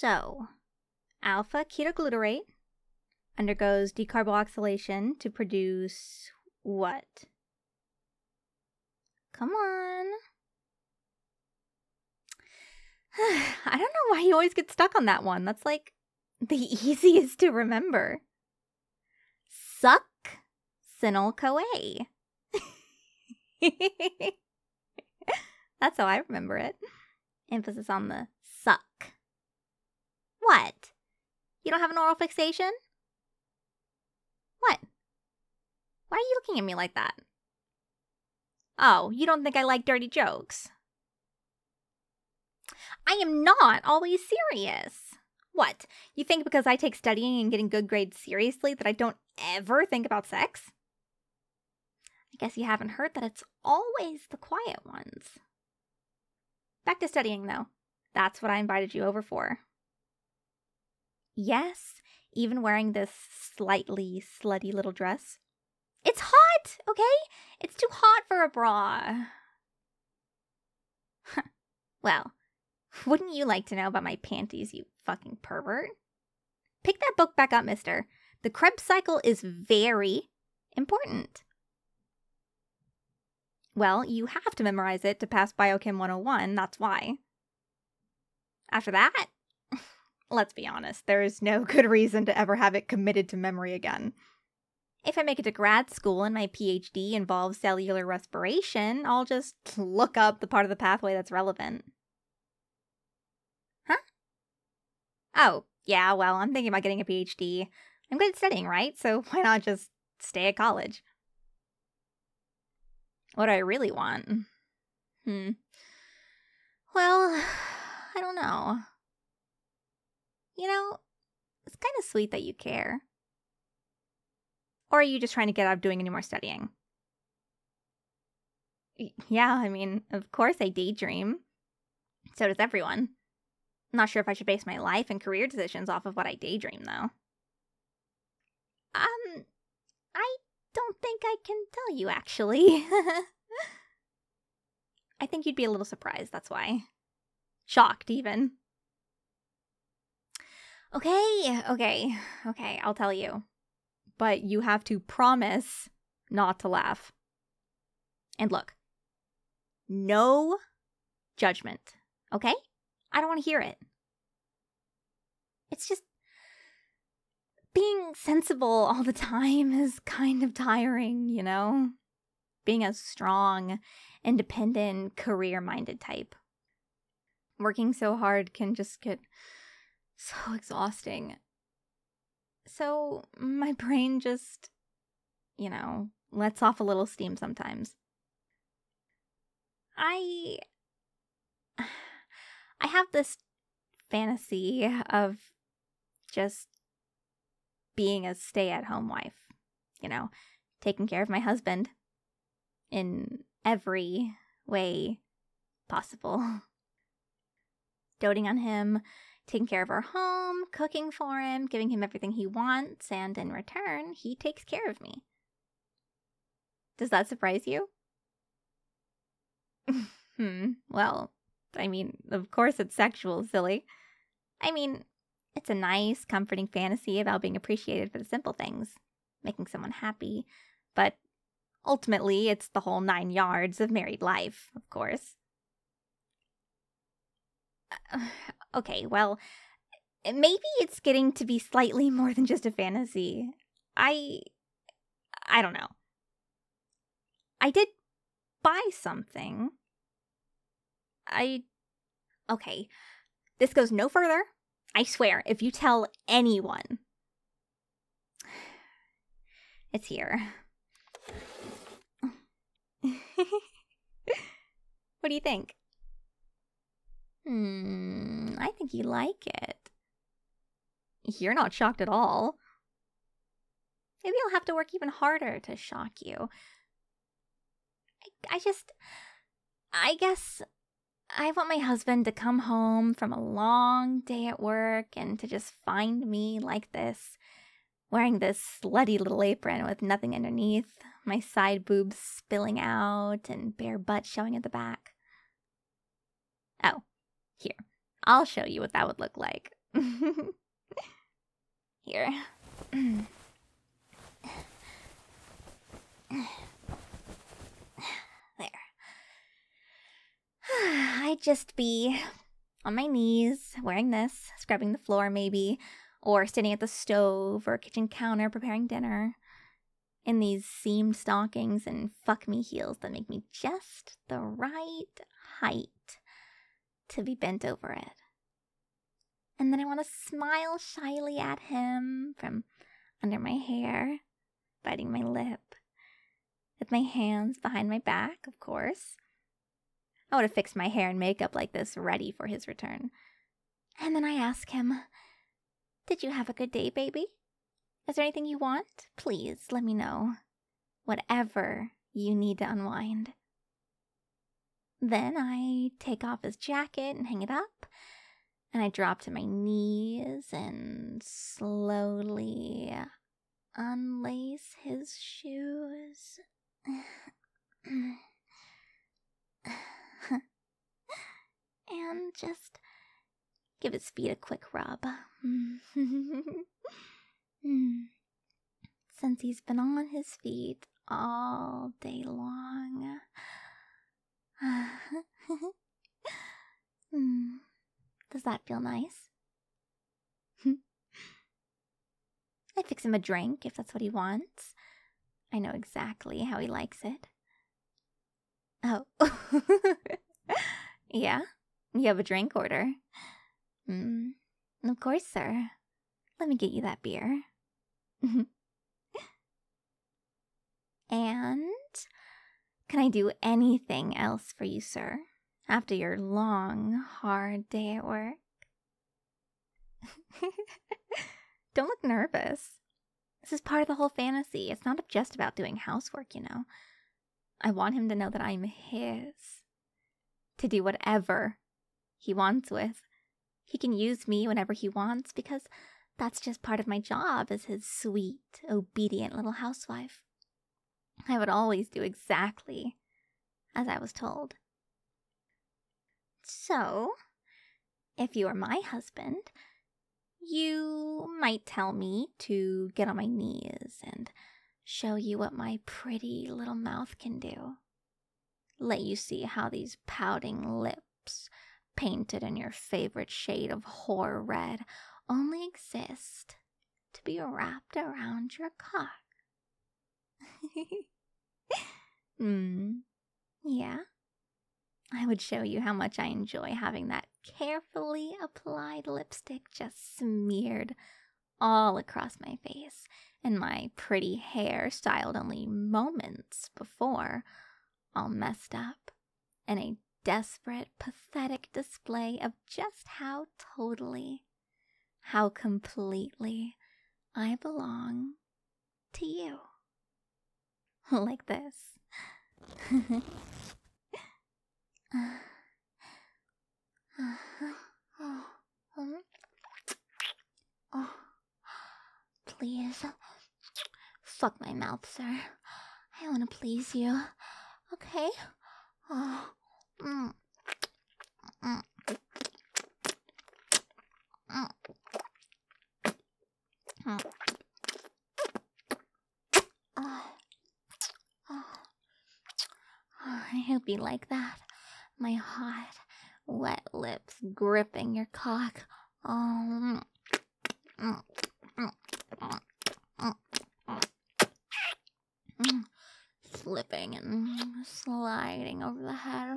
So, alpha ketoglutarate undergoes decarboxylation to produce what? Come on. I don't know why you always get stuck on that one. That's like the easiest to remember. Succinyl-CoA. That's how I remember it. Emphasis on the suck. What? You don't have an oral fixation? What? Why are you looking at me like that? Oh, you don't think I like dirty jokes? I am not always serious. What? You think because I take studying and getting good grades seriously that I don't ever think about sex? I guess you haven't heard that it's always the quiet ones. Back to studying, though. That's what I invited you over for. Yes, even wearing this slightly slutty little dress. It's hot, okay? It's too hot for a bra. Well, wouldn't you like to know about my panties, you fucking pervert? Pick that book back up, mister. The Krebs cycle is very important. Well, you have to memorize it to pass Biochem 101, that's why. After that, let's be honest, there is no good reason to ever have it committed to memory again. If I make it to grad school and my PhD involves cellular respiration, I'll just look up the part of the pathway that's relevant. Huh? Oh, yeah, well, I'm thinking about getting a PhD. I'm good at studying, right? So why not just stay at college? What do I really want? Well, I don't know. You know, it's kind of sweet that you care. Or are you just trying to get out of doing any more studying? Yeah, I mean, of course I daydream. So does everyone. I'm not sure if I should base my life and career decisions off of what I daydream, though. I don't think I can tell you, actually. I think you'd be a little surprised, that's why. Shocked, even. Okay, I'll tell you. But you have to promise not to laugh. And look, no judgment, okay? I don't want to hear it. It's just being sensible all the time is kind of tiring, you know? Being a strong, independent, career-minded type. Working so hard can just get so exhausting. So my brain just, lets off a little steam sometimes. I have this fantasy of just being a stay-at-home wife, taking care of my husband in every way possible. Doting on him, taking care of our home, cooking for him, giving him everything he wants, and in return, he takes care of me. Does that surprise you? Well, I mean, of course it's sexual, silly. I mean, it's a nice, comforting fantasy about being appreciated for the simple things, making someone happy, but ultimately it's the whole 9 yards of married life, of course. Okay, well, maybe it's getting to be slightly more than just a fantasy. I don't know. I did buy something. Okay, this goes no further. I swear, if you tell anyone. It's here. What do you think? I think you like it. You're not shocked at all. Maybe I'll have to work even harder to shock you. I guess I want my husband to come home from a long day at work and to just find me like this, wearing this slutty little apron with nothing underneath, my side boobs spilling out and bare butt showing at the back. Oh, here, I'll show you what that would look like. Here. There. I'd just be on my knees, wearing this, scrubbing the floor maybe, or sitting at the stove or kitchen counter preparing dinner, in these seamed stockings and fuck-me heels that make me just the right height to be bent over it. And then I want to smile shyly at him from under my hair, biting my lip, with my hands behind my back, of course. I would have fixed my hair and makeup like this, ready for his return. And then I ask him, "Did you have a good day, baby? Is there anything you want? Please let me know. Whatever you need to unwind." Then I take off his jacket and hang it up, and I drop to my knees and slowly unlace his shoes. And just give his feet a quick rub. Since he's been on his feet all day long. Does that feel nice? I fix him a drink if that's what he wants. I know exactly how he likes it. Oh. Yeah? You have a drink order? Of course, sir. Let me get you that beer. And can I do anything else for you, sir, after your long, hard day at work? Don't look nervous. This is part of the whole fantasy. It's not just about doing housework, you know. I want him to know that I'm his. To do whatever he wants with. He can use me whenever he wants because that's just part of my job as his sweet, obedient little housewife. I would always do exactly as I was told. So, if you were my husband, you might tell me to get on my knees and show you what my pretty little mouth can do. Let you see how these pouting lips, painted in your favorite shade of whore red, only exist to be wrapped around your cock. Yeah? I would show you how much I enjoy having that carefully applied lipstick just smeared all across my face, and my pretty hair styled only moments before, all messed up, and a desperate, pathetic display of just how totally, how completely I belong to you. Like this. Please. Fuck my mouth, sir. I want to please you. Okay? I hope you like that. My hot, wet lips gripping your cock. Slipping and sliding over the head.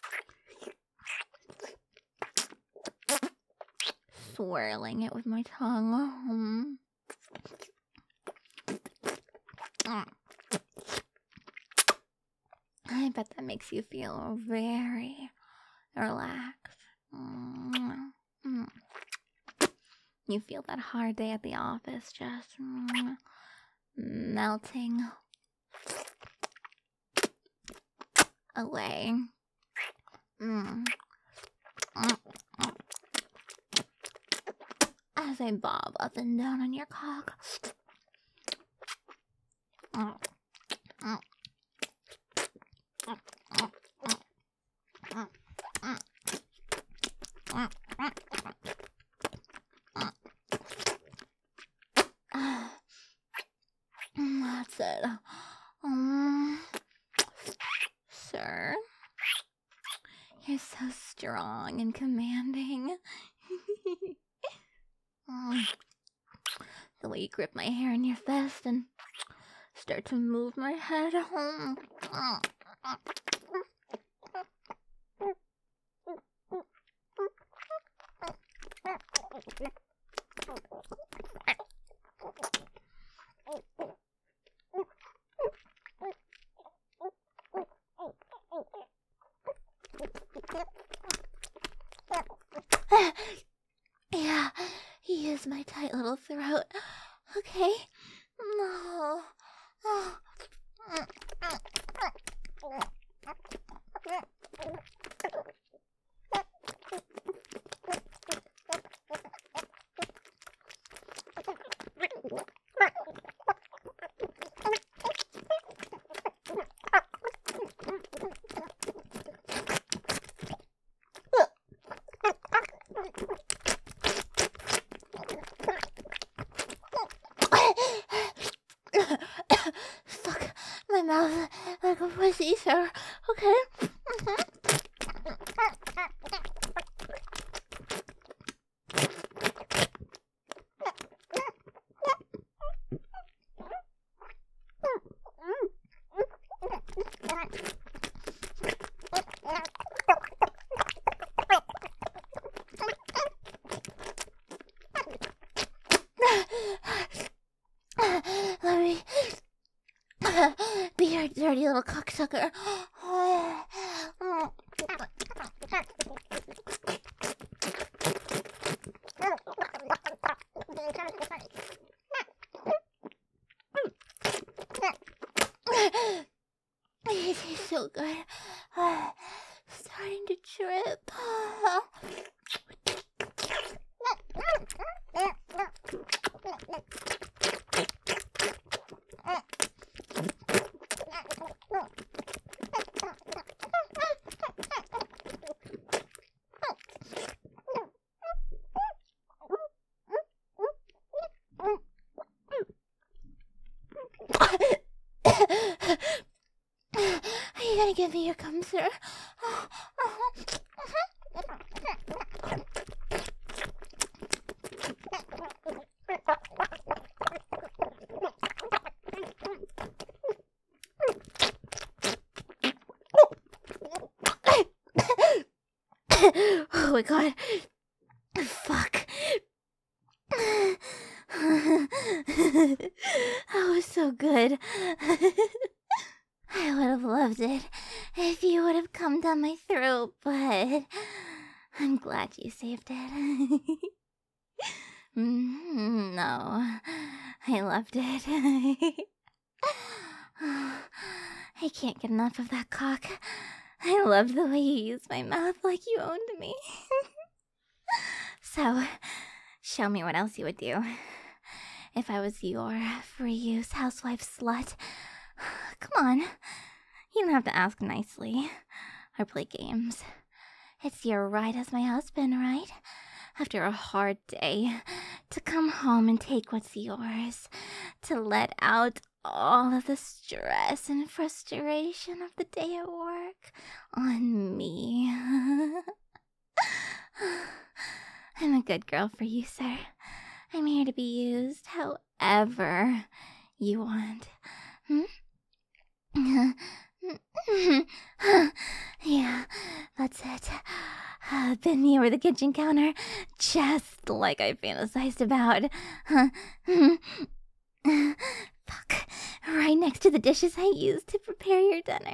Swirling it with my tongue. I bet that makes you feel very relaxed. You feel that hard day at the office just melting away. As I bob up and down on your cock. bonding. The way you grip my hair in your fist and start to move my head. Yeah, use my tight little throat. Okay? No. Fuck my mouth like a pussy, sir. Okay? Let me be your dirty little cocksucker. It tastes so good. Starting to drip. Are you gonna give me your cum, sir? Oh my god. Fuck. That was so good. I would have loved it if you would have come down my throat, but I'm glad you saved it. No, I loved it. I can't get enough of that cock. I love the way you use my mouth like you owned me. So, show me what else you would do if I was your free use housewife slut. Come on. You don't have to ask nicely or play games. It's your right as my husband, right? After a hard day, to come home and take what's yours, to let out all of the stress and frustration of the day at work on me. I'm a good girl for you, sir. I'm here to be used however you want. Yeah, that's it. Been me over the kitchen counter, just like I fantasized about. Fuck, right next to the dishes I used to prepare your dinner.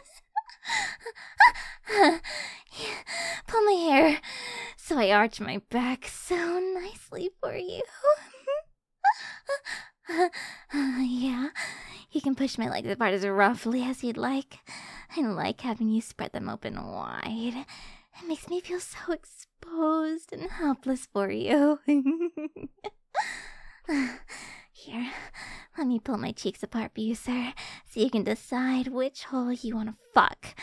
Pull my hair so I arch my back so nicely for you. Yeah, you can push my legs apart as roughly as you'd like. I like having you spread them open wide. It makes me feel so exposed and helpless for you. Here, let me pull my cheeks apart for you, sir, so you can decide which hole you want to fuck.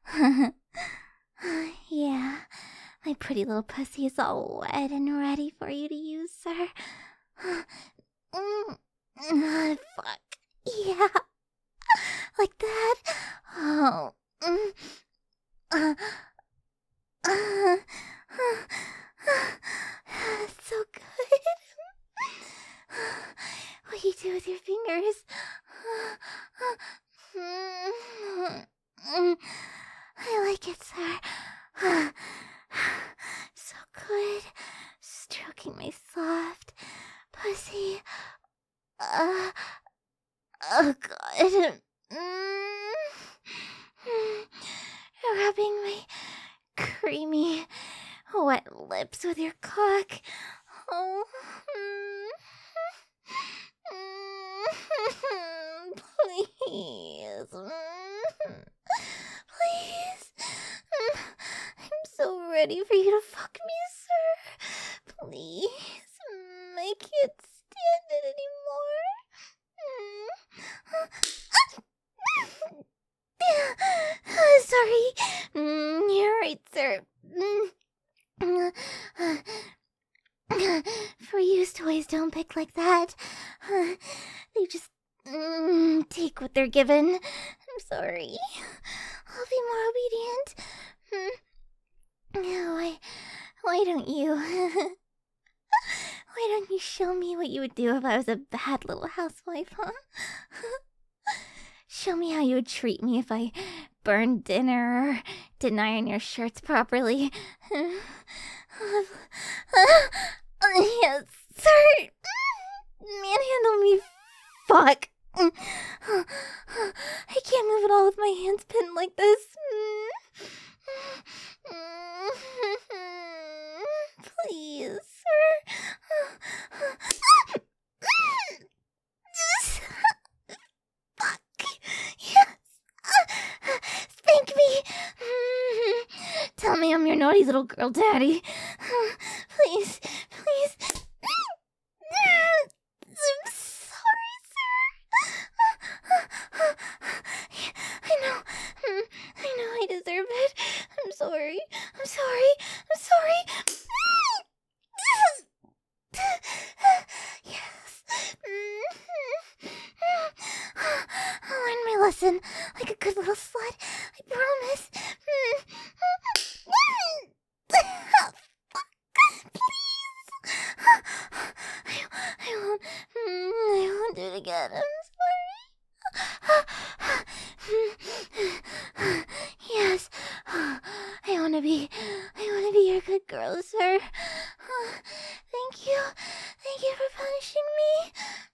Yeah, my pretty little pussy is all wet and ready for you to use, sir. Fuck. Yeah. Like that. Oh. It's so good. What you do with your fingers. I like it, sir. So good. Stroking my soft pussy. Oh god. Rubbing my creamy, wet lips with your cock. Oh. Please. Please. I'm so ready for you to fuck me, sir. Please. I can't stand it anymore. Sorry. You're right, sir. For used toys don't pick like that. They just take what they're given. I'm sorry. I'll be more obedient. Why don't you? Why don't you show me what you would do if I was a bad little housewife, huh? Show me how you would treat me if I burned dinner or didn't iron your shirts properly. Yes, sir. Manhandle me. Fuck. I can't move at all with my hands pinned like this. Please, sir. Fuck. Yes. Spank me. Tell me I'm your naughty little girl daddy. Please, please. I'm sorry, sir. I know I deserve it. I'm sorry. I'm sorry. I'm sorry. Yes. I'll learn my lesson like a good little slut. I promise. Please. I won't do it again. I'm sorry. Yes. I wanna be your good girl, sir. Thank you. Thank you for punishing me.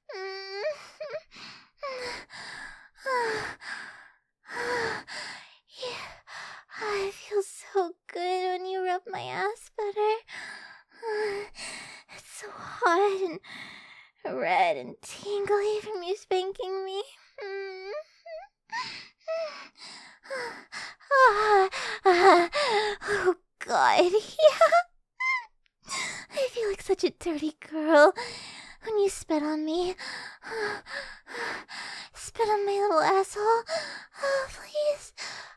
Yeah, I feel so good when you rub my ass better. It's so hot and red and tingly from you spanking me. Oh God, yeah. I feel like such a dirty girl when you spit on me. Spit on my little asshole. Oh, please.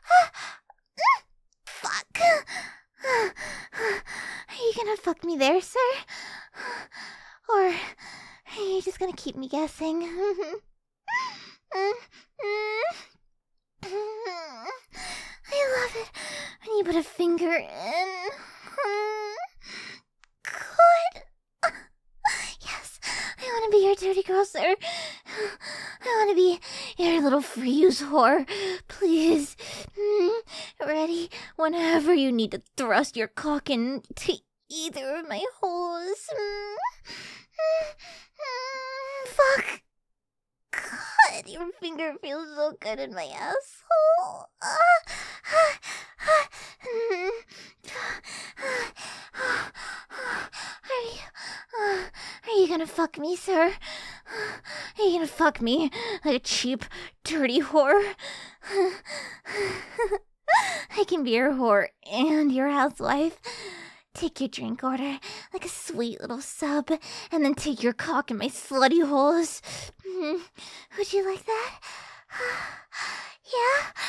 Fuck. Are you gonna fuck me there, sir? Or are you just gonna keep me guessing? I love it when you put a finger in. Good. Yes, I want to be your dirty girl, sir. I want to be your little free-use whore. Please. Ready whenever you need to thrust your cock into either of my holes. Fuck. God, your finger feels so good in my asshole. Are you gonna fuck me, sir? Are you gonna fuck me like a cheap, dirty whore? I can be your whore and your housewife. Take your drink order like a sweet little sub, and then take your cock in my slutty holes. Would you like that? Yeah?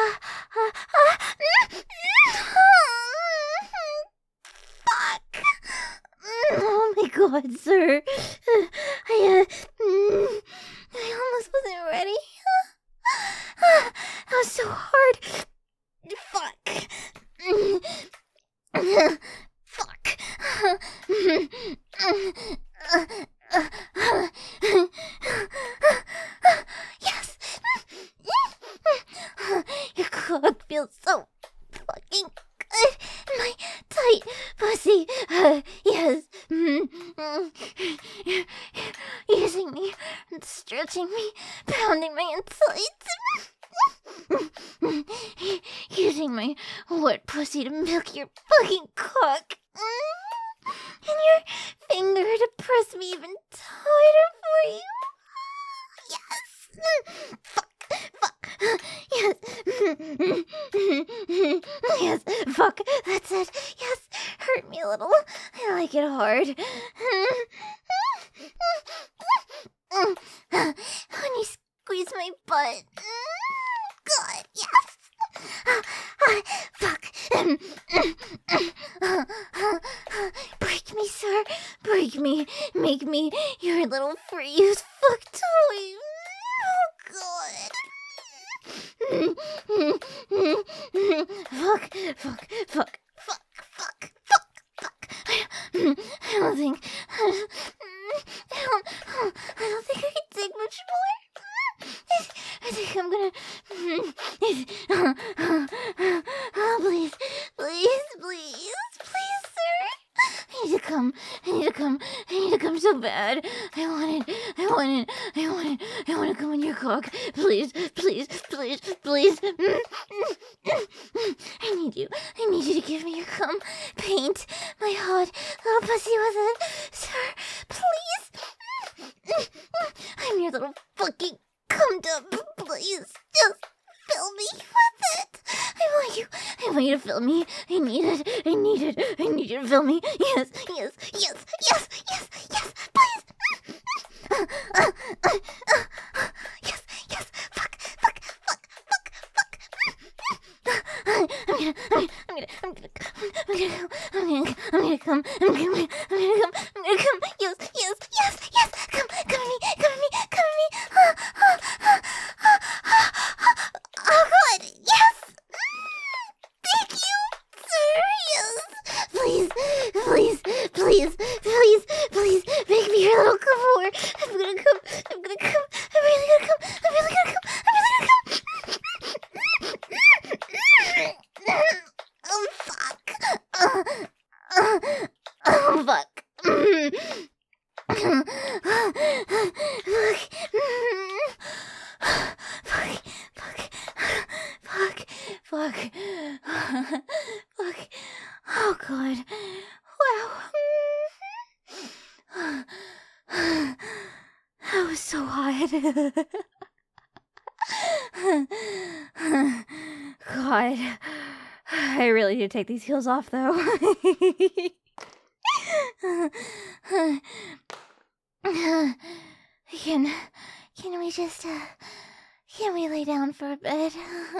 Fuck! Oh my God, sir. I almost wasn't ready. That was so hard. Fuck. Yes! Your cock feels so fucking good. My tight pussy. Yes. Using me and stretching me, pounding my insides. Using my wet pussy to milk your fucking cock. And your finger to press me even tighter for you. Yes. Fuck. Yes. Yes. Fuck. That's it. Yes. Hurt me a little. I like it hard. When you squeeze my butt. God. Yes. Fuck. Break me, sir. Break me. Make me your little free-use fuck toy. Oh, God. Fuck. I don't think I can take much more. I think I'm gonna. Oh, please, sir. I need to come so bad. I want to come on your cock. Please. I need you to give me your cum. Paint my hot little pussy with it. Sir, please. I'm your little fucking cum dump. Please, just fill me with it. I want you to fill me. I need it. I need you to fill me. Yes, please. Yes, fuck. I'm gonna come. Yes. Come at me. Oh, God. Yes. Thank you, sir. Yes. Please. Make me your little cum whore. I'm gonna come. I'm really gonna come. Oh, fuck. Fuck. Oh, God. Wow. That was so hot. God. I really need to take these heels off, though. Can we just, can we lay down for a bit?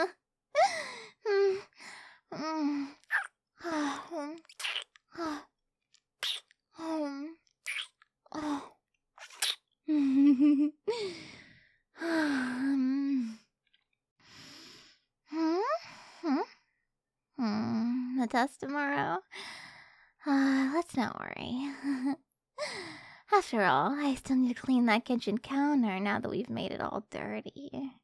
The test tomorrow? Let's not worry. After all, I still need to clean that kitchen counter now that we've made it all dirty.